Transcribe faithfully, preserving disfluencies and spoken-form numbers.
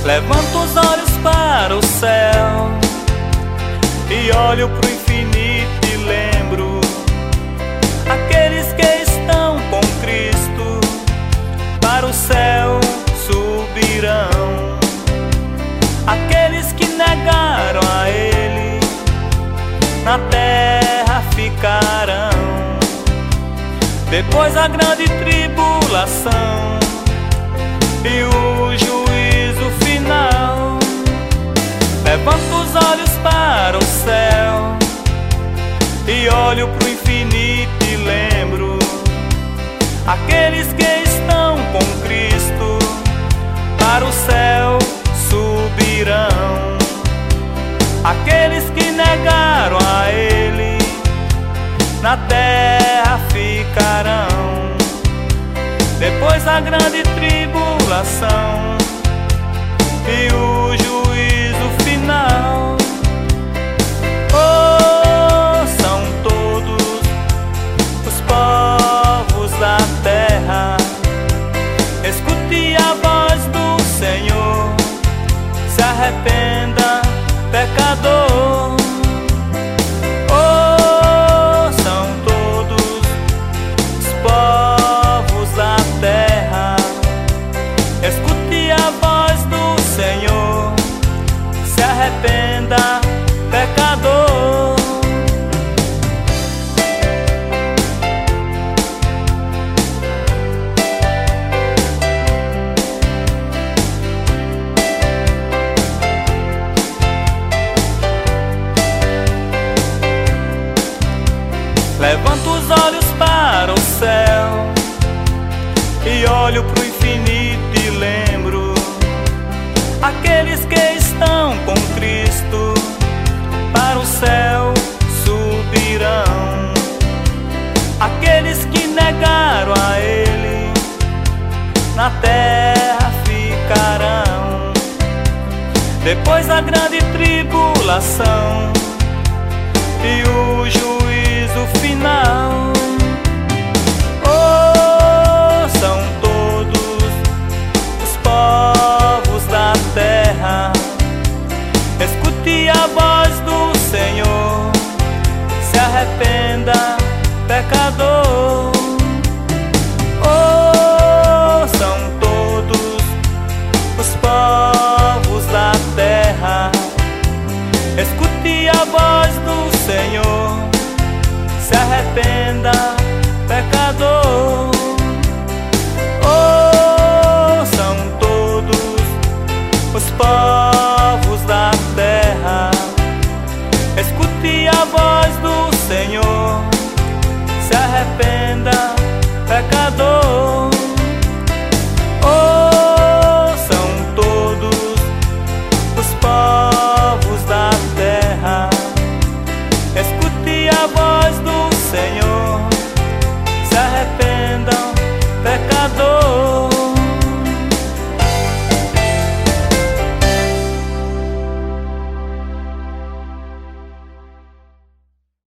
Levanto os olhos para o céu e olho pro infinito e lembro aqueles que estão com Cristo, para o céu subirão. Aqueles que negaram a Ele, na terra ficarão. Depois a grande tribulação e o juízo final. Levanto os olhos para o céu e olho pro infinito e lembro aqueles que estão com Cristo, para o céu subirão. Aqueles que negaram a Ele, na terra ficarão. Depois a grande tribulação e o juízo final. Oh, são todos os povos da terra, escute a voz do Senhor, se arrependa, pecador. Oh, são todos os povos da terra, escute a voz do Senhor, se arrependa, pecador. Levanto os olhos para o céu e olho pro infinito e lembro aqueles que estão com Cristo, para o céu subirão. Aqueles que negaram a Ele, na terra ficarão. Depois a grande tribulação e o juízo final. Oh, são todos os povos da terra, escute a voz do Senhor, se arrependa, pecador. Oh, são todos os povos da terra, escute a voz do Senhor, se arrependa, pecador.